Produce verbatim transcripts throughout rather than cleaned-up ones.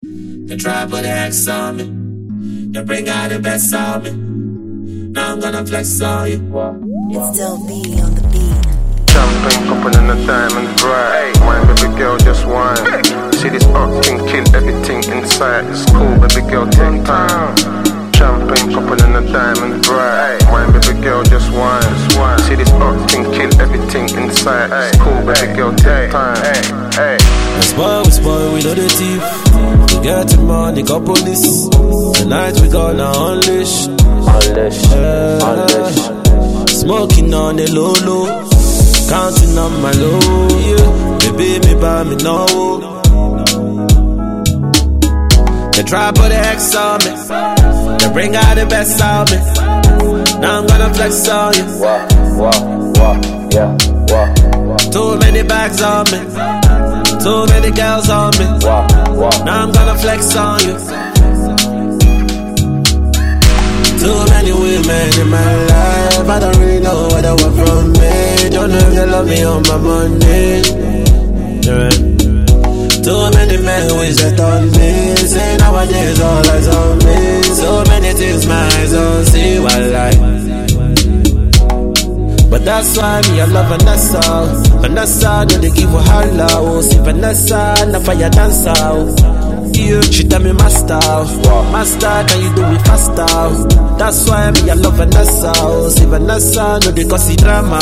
You try put the X on me. You bring out the best on me. Now I'm gonna flex on you. It's still B on the beat. Champagne popping and the diamonds bright. Wine, baby girl, just wine. See this up can kill everything inside. It's cool, baby girl, take time. Champagne popping and the diamonds bright. Wine, baby girl, just wine. See this up can kill everything inside. It's cool, baby girl, take time. We spoil, we spoil, we know the thief. We get the money, got police. Tonight we gonna unleash. Unleash, uh, unleash. Smoking on the low low, counting on my low. Yeah, baby, me buy me no. They try put the X on me. They bring out the best on me. Now I'm gonna flex on you. Wah, wah, wah, yeah, wah, wah. Too many bags on me. Too many girls on me. Wah, wah. Now I'm gonna flex on you. Too many women in my life, I don't really know what they want from me. Don't know if they love me or my money. Yeah. Too many men who is just on me. Say nowadays all eyes on me. So many things my eyes don't see what I like. But that's why me I love Vanessa. Vanessa, do they give her holla. Oh, see Vanessa, na fire dancer. Yeah, she tell me master, master, can you do it faster? That's why me I love Vanessa. See Vanessa, no they cause the drama.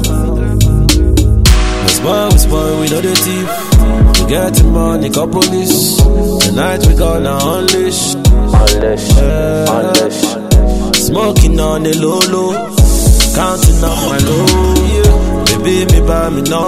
We spoil, we spoil, we know the thief. We get the money, got police. Tonight we gonna unleash. Unleash, uh, unleash. Smoking on the low low, counting on my low. Yeah, baby, me buy me no.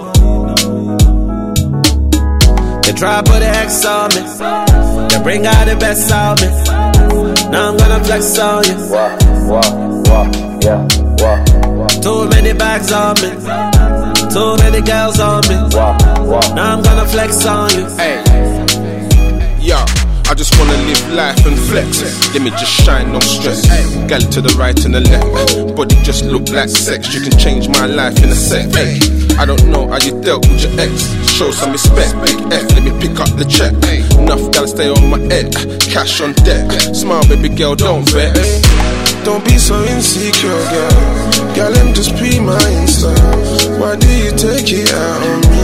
They try put the X on me. They bring out the best on me. Now I'm gonna flex on you. Wah, wah, wah, yeah, wah, wah. Too many bags on me. Too many girls on me. Wah, wah. Now I'm gonna flex on you. Hey, yo, I just wanna live life and flex. Let me just shine, no stress. Gal to the right and the left. Body just look like sex. You can change my life in a sec. Hey, I don't know how you dealt with your ex. Show some respect, big F, let me pick up the check. Enough gal stay on my head, cash on deck. Smile, baby girl, don't vex. Don't be so insecure, girl. Girl, I'm just pre my Insta. Why do you take it out on me?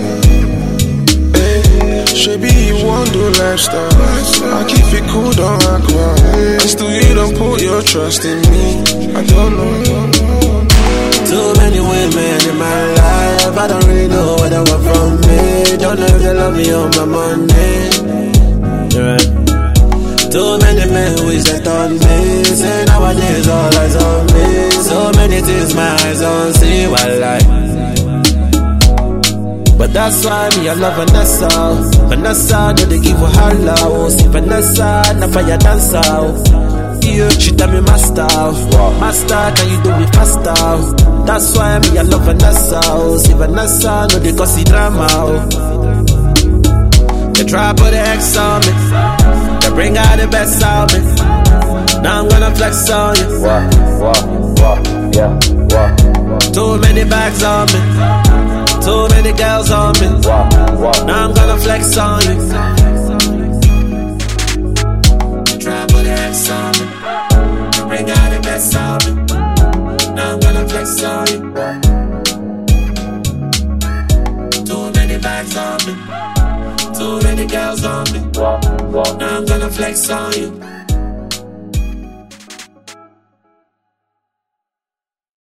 Baby, you want to lifestyle. I keep it cool, don't act wild. And still you don't put your trust in me. I don't know. Too many women in my life, I don't really know what they want from me. Don't know if they love me or my money. Yeah. Too many men who is just on me. Say nowadays all eyes on me. So many things my eyes don't see what I like. But that's why me I love Vanessa. Vanessa, do they give her holla. Oh, see Vanessa, na fire dancer. Yeah, she tell me master, master, can you do it faster? That's why me I love Vanessa. See Vanessa, no they cause the drama. They try put the X on me. They bring out the best on me. Now I'm gonna flex on you. Wah, wah, wah, yeah, wah, wah. Too many bags on me. Too many girls on me. Wah, wah. Now I'm gonna flex on you. Try put the X on me. Bring out the best on me. Now I'm gonna flex on you. Too many bags on me. Too many girls on me. Wah, wah. Now I'm gonna flex on you.